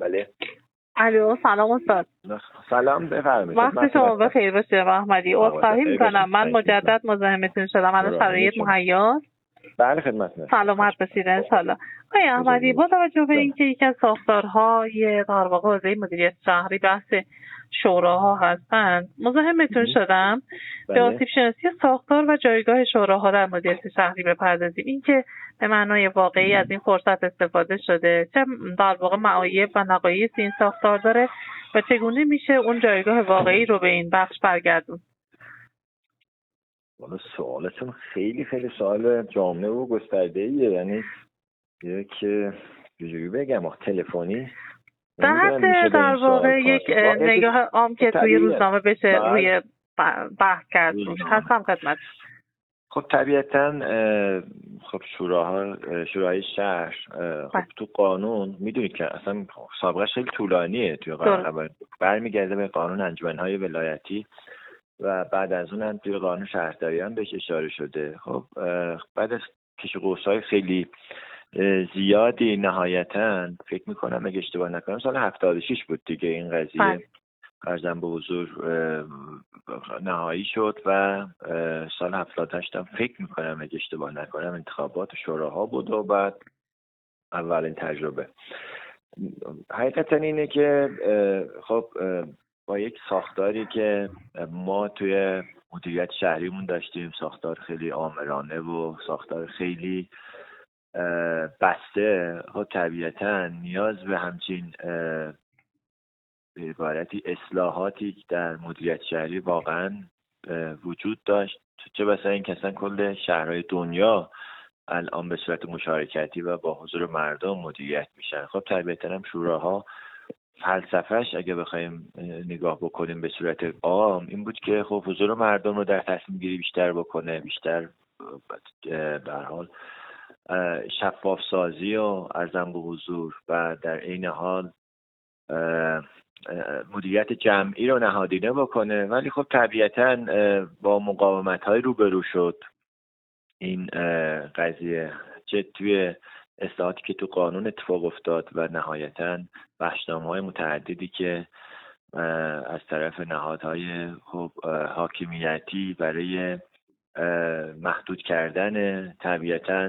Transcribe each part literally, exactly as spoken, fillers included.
بله. الو سلام استاد. سلام بفرمایید. وقت شما بخیر باشه محمدی. عذرخواهی میکنم من مجدد مزاحمتون شدم. الان شرایط مهیاست. بله خدمتتون. سلامت باشید ان شاءالله. آقای احمدی با توجه به اینکه یکی از ساختارهای در واقع حوزه مدیریت شهری بحث شوراها هستند مزاحمتون شدم به آسیب شناسی ساختار و جایگاه شوراها در مدیریت شهری بپردازیم. اینکه به معنای واقعی از این فرصت استفاده شده، چه در واقع معایب و نقایص این ساختار داره و چگونه میشه اون جایگاه واقعی رو به این بخش برگردون؟ والا سوالتون خیلی خیلی سوال جامع و گسترده‌ایه. یعنی یک چجوری بگم تلفنی در حد در واقع یک نگاه عام که توی روزنامه بشه روی بحث کرد هستم خدمت. خب طبیعتاً خب شوراها شورای شهر خب تو قانون میدونید که اصلا سابقهش خیلی طولانیه توی قانون، برمیگرده به قانون انجمن‌های ولایتی و بعد از اون هم توی قانون شهرداری هم بهش اشاره شده. خب بعد از کش و قوس‌های خیلی زیادی نهایتاً فکر میکنم اگه اشتباه نکنم سال هفتاد و شش بود دیگه این قضیه عرضم به حضور نهایی شد و سال هفتاد و هشت هم فکر میکنم اگه اشتباه نکنم انتخابات شوراها بود و بعد اولین تجربه. حقیقتا اینه که خب با یک ساختاری که ما توی مدیریت شهریمون داشتیم، ساختار خیلی آمرانه و ساختار خیلی بسته، خب طبیعتا نیاز به همچین به عبارتی اصلاحاتی در مدیریت شهری واقعا وجود داشت. چه بسا این که اصلا کل شهرهای دنیا الان به صورت مشارکتی و با حضور مردم مدیریت میشن. خب طبیعتا هم شوراها فلسفهش اگه بخوایم نگاه بکنیم به صورت عام این بود که خب حضور مردم رو در تصمیم گیری بیشتر بکنه، بیشتر به هر حال شفاف سازی و عرضم به حضور و در عین حال مدیریت جمعی رو نهادینه بکنه. ولی خب طبیعتاً با مقاومت‌های روبرو شد این قضیه، چه توی اصلاحاتی که تو قانون اتفاق افتاد و نهایتاً بخشنامه‌های متعددی که از طرف نهادهای خب حاکمیتی برای محدود کردن طبیعتاً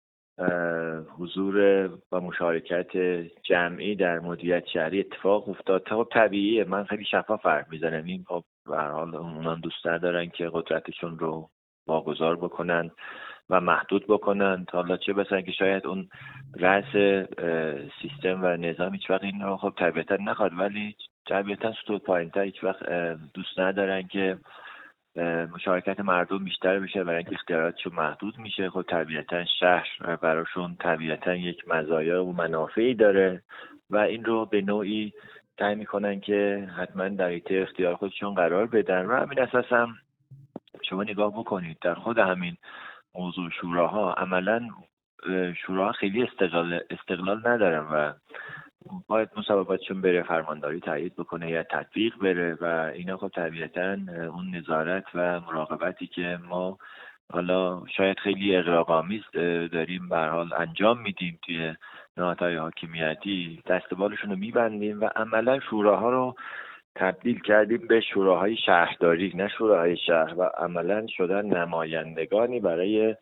حضور و مشارکت جمعی در مدیریت شهری اتفاق افتاد. خب طبیعیه، من خیلی شفاف حرف میزنم. این خب به هر حال اونان دوست دارن که قدرتشون رو واگذار بکنن و محدود بکنن. حالا چه بسن که شاید اون رأس سیستم و نظام هیچ وقت این رو خب طبیعتا نخواد، ولی طبیعتا سطوح پایین‌تر هیچ وقت دوست ندارن که مشارکت مردم بیشتر بشه برای اینکه اختیاراتشون محدود میشه. خب طبیعتا شهر براشون طبیعتا یک مزایا و منافعی داره و این رو به نوعی سعی میکنن که حتما در حیطه اختیار خودشون قرار بدن و همین اساس هم شما نگاه بکنید در خود همین موضوع شوراها عملا شوراها خیلی استقلال استقلال ندارن و باید مصوباتشون بره فرمانداری تایید بکنه یا تطبیق بره و اینا خب طبیعتا اون نظارت و مراقبتی که ما حالا شاید خیلی اغراق‌آمیز داریم به هر حال انجام میدیم توی نهادهای حاکمیتی دستبالشون رو میبندیم و عملا شوراها رو تبدیل کردیم به شوراهای شهرداری نه شوراهای شهر و عملا شدن نمایندگانی برای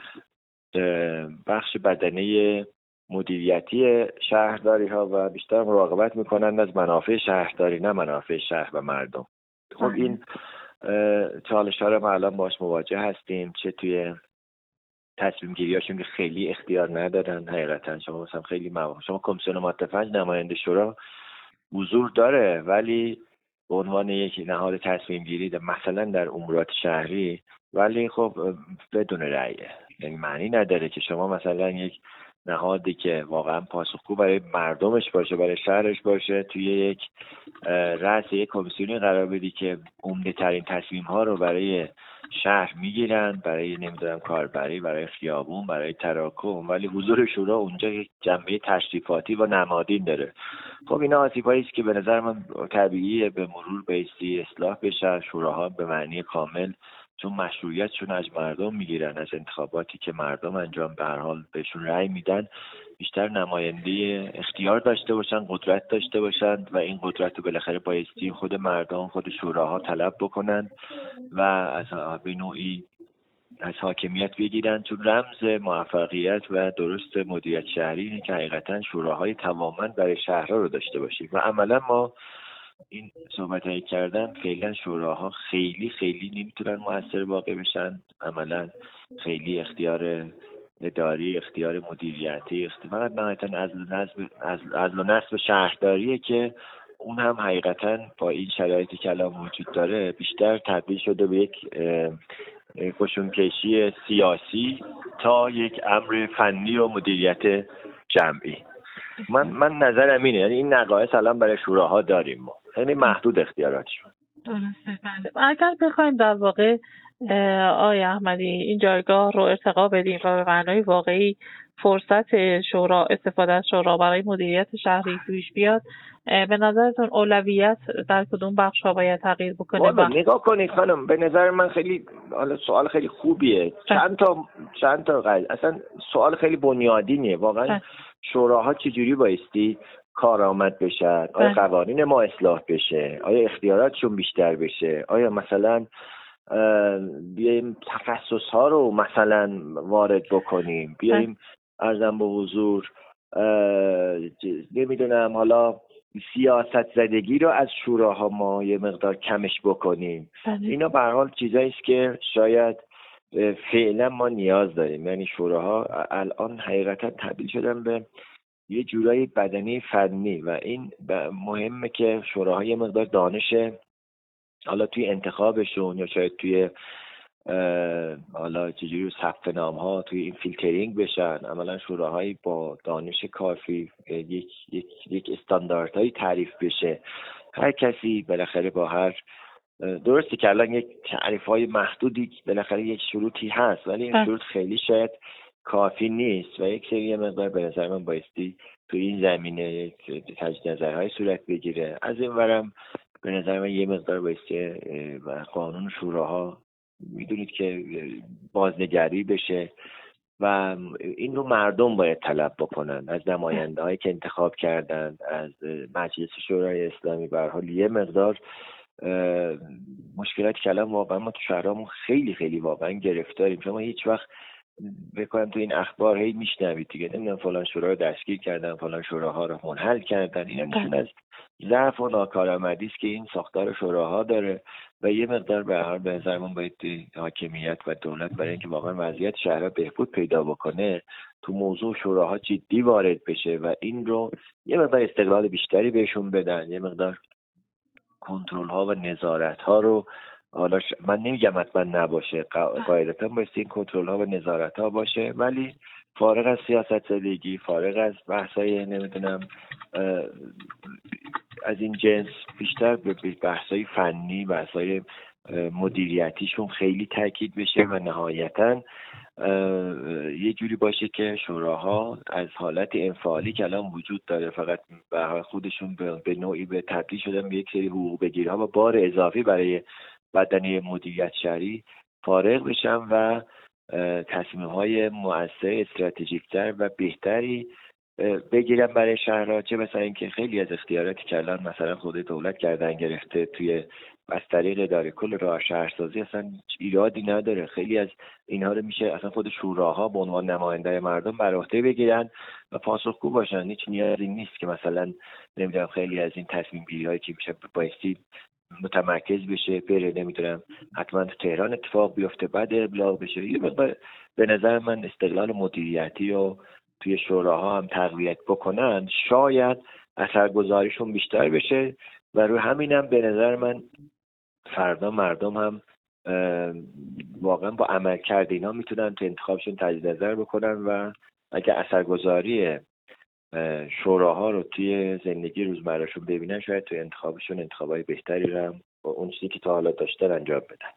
بخش بدنه مدیریتی شهرداری ها و بیشتر مراقبت میکنند از منافع شهرداری نه منافع شهر و مردم. خب این چالش ها رو ما الان باش مواجه هستیم، چه توی تصمیم گیری هاشون که خیلی اختیار ندارن. حقیقتا شما مثلا خیلی مواقع شما کمیسیون ماده پنج نماینده شورا حضور داره ولی به عنوان یک نهاد تصمیم گیری مثلا در امورات شهری ولی خب بدون رأیه، یعنی معنی نداره که شما مثلا یک نهادی که واقعا پاسخگو برای مردمش باشه برای شهرش باشه توی یک رأس یک کمیسیونی قرار بدی که عمده ترین تصمیم ها رو برای شهر میگیرن، برای نمیدونم کاربری، برای خیابون، برای تراکم، ولی حضور شورا اونجا یک جنبه تشریفاتی و نمادین داره. خب اینا آسیبایی است که به نظر من طبیعیه به مرور بایستی اصلاح بشه. شوراها به معنی کامل چون مشروعیتشون از مردم میگیرن، از انتخاباتی که مردم انجام به هر حال بهشون رأی میدن، بیشتر نماینده اختیار داشته باشن، قدرت داشته باشن و این قدرت رو بالاخره بایستی خود مردم، خود شوراها طلب بکنن و از به نوعی از حاکمیت بگیرن. چون رمز موفقیت و درست مدیریت شهری اینه که حقیقتا شوراهای توانمند برای شهرها رو داشته باشیم و عملا ما این صحبتایی کردن فعلا شوراها خیلی خیلی نمیتونن مؤثر واقع بشن، عملا خیلی اختیار اداری، اختیار مدیریتی، فقط نهایتا از نظم از عدل و نصب شهرداریه که اون هم حقیقتا با این شرایطی که الان وجود داره بیشتر تبدیل شده به یک قشونکشی سیاسی تا یک امر فنی و مدیریت جمعی. من من نظرم اینه، یعنی این نقایص الان برای شوراها داریم ما، یعنی محدود اختیاراتشون. درسته. بله. اگر بخوایم در واقع آقای احمدی این جایگاه رو ارتقا بدیم و به معنای واقعی فرصت شورا، استفاده از شورا برای مدیریت شهری پیش بیاد، به نظرتون اولویت در کدوم بخش ها باید تغییر بکنه؟ والا نگاه کنید خانم، به نظر من خیلی سوال خیلی خوبیه. چند تا چند تا قضیه، اصلا سوال خیلی بنیادینیه واقعا. شوراها چجوری بایستی کارآمد بشن؟ آیا قوانین ما اصلاح بشه؟ آیا اختیاراتشون بیشتر بشه؟ آیا مثلا بیایم تخصص ها رو مثلا وارد بکنیم؟ بیایم عرضم به حضور نمیدونم حالا سیاست زدگی رو از شوراها ما یه مقدار کمش بکنیم. اینا به هر حال چیزایی است که شاید فعلا ما نیاز داریم. یعنی شوراها الان حقیقتا تبدیل شدن به یه جورایی بدنی فنی و این مهمه که شوراها یه مقدار دانش حالا توی انتخابشون یا شاید توی حالا چجوری ثبت نام‌ها توی این فیلترینگ بشن. عملا شوراهایی با دانش کافی یک یک یک استانداردهایی تعریف بشه. هر کسی بالاخره با هر درستی که الان یک تعریف‌های محدودی بالاخره یک شروطی هست، ولی این شروط خیلی شاید کافی نیست و یک سری مقدار به نظر من بایستی توی این زمینه تجدید نظرهای صورت بگیره. از این ورم به نظر من یه مقدار بایستی قانون شوراها میدونید که بازنگری بشه و این رو مردم باید طلب بکنن از نماینده هایی که انتخاب کردن، از مجلس شورای اسلامی. به هر حال یه مقدار مشکلاتی که الان واقعا ما تو شهرامون خیلی خیلی واقعا گرفتاریم. شما هیچ وقت بکنم تو این اخبار هی میشنوید دیگه، نمیدونم فلان شورا رو دستگیر کردن، فلان شوراها رو منحل کردن. این نشون از ضعف و ناکارآمدی است که این ساختار شوراها داره و یه مقدار به هر به نظرمون باید حاکمیت و دولت برای اینکه واقعا وضعیت شهرها بهبود پیدا بکنه تو موضوع شوراها جدی وارد بشه و این رو یه مقدار استقلال بیشتری بهشون بدن، یه مقدار کنترل ها و نظارت ها رو، حالا من نمیگم حتما نباشه، قاعدتا باید این کنترل ها و نظارت ها باشه، ولی فارغ از سیاست زدگی، فارغ از بحثای نمیدونم از این جنس، بیشتر به بحثای فنی، بحثای مدیریتیشون خیلی تاکید بشه و نهایتا یه جوری باشه که شوراها از حالت انفعالی که الان وجود داره فقط به خودشون به نوعی به تبدیل شدن به یک سری حقوق بگیرها و بار اضافی برای بدنه مدیریت شهری فارغ بشن و تصمیم‌های مؤثر، استراتژیک‌تر و بهتری بگیرن برای شهرها. چه مثلا اینکه خیلی از اختیاراتی که الان مثلا خود دولت کردن گرفته توی از طریق اداره کل راه شهرسازی اصلا ایرادی نداره. خیلی از اینها رو میشه اصلا خود شوراها به عنوان نماینده مردم بر عهده بگیرن و پاسخگو باشن. هیچ نیازی نیست که مثلا نمیدونم خیلی از این تصمیم گیری‌هایی که میشه بایستی متمرکز بشه بره نمیدونم حتما تو تهران اتفاق بیفته بعد ابلاغ بشه. یه به نظر من استقلال مدیریتی و توی شوراها هم تقویت بکنن شاید اثرگذاریشون بیشتر بشه و روی همینم به نظر من فردا مردم هم واقعا با عمل کرد اینا میتونن تو انتخابشون تجدید نظر بکنن و اگه اثرگذاری شوراها رو توی زندگی روزمرهشون ببینن شاید توی انتخابشون انتخابای بهتری رو با اون چیزی که تا حالا داشتن انجام بدن.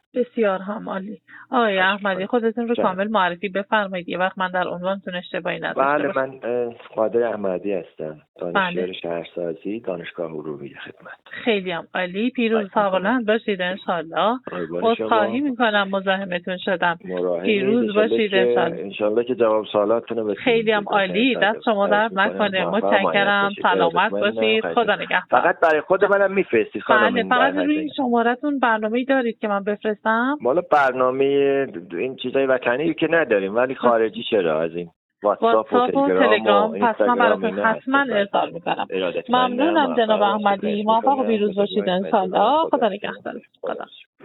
بسیار هم عالی. آقای احمدی خودتون رو کامل معرفی بفرمایید، یه وقت من در عنوانتون اشتباهی نداشته بله باشم. من قادر احمدی هستم، دانشیار بله. شهرسازی، دانشگاه علومی خدمت. خیلی هم عالی. پیروز سوالند باشید انشالله. عذرخواهی میکنم مزاحمتون شدم. پیروز باشید انشالله. انشالله که جواب سوالاتتون رو بتونید. خیلی هم عالی. دست شما درد نکنه. متشکرم. سلامت باشید. خدا نگهدار. فقط برای خود منم میفرستید خانم؟ بله فقط روی شماره‌تون برنامه‌ای دارید که من بفرستم؟ والا برنامه این چیزای وطنی که نداریم، ولی خارجی چرا از این واتساپ و تلگرام و پس من براتون حتما ارسال میکنم. ممنونم جناب احمدی. موفق و پیروز باشید انشالله. خدا نگهدار. خدا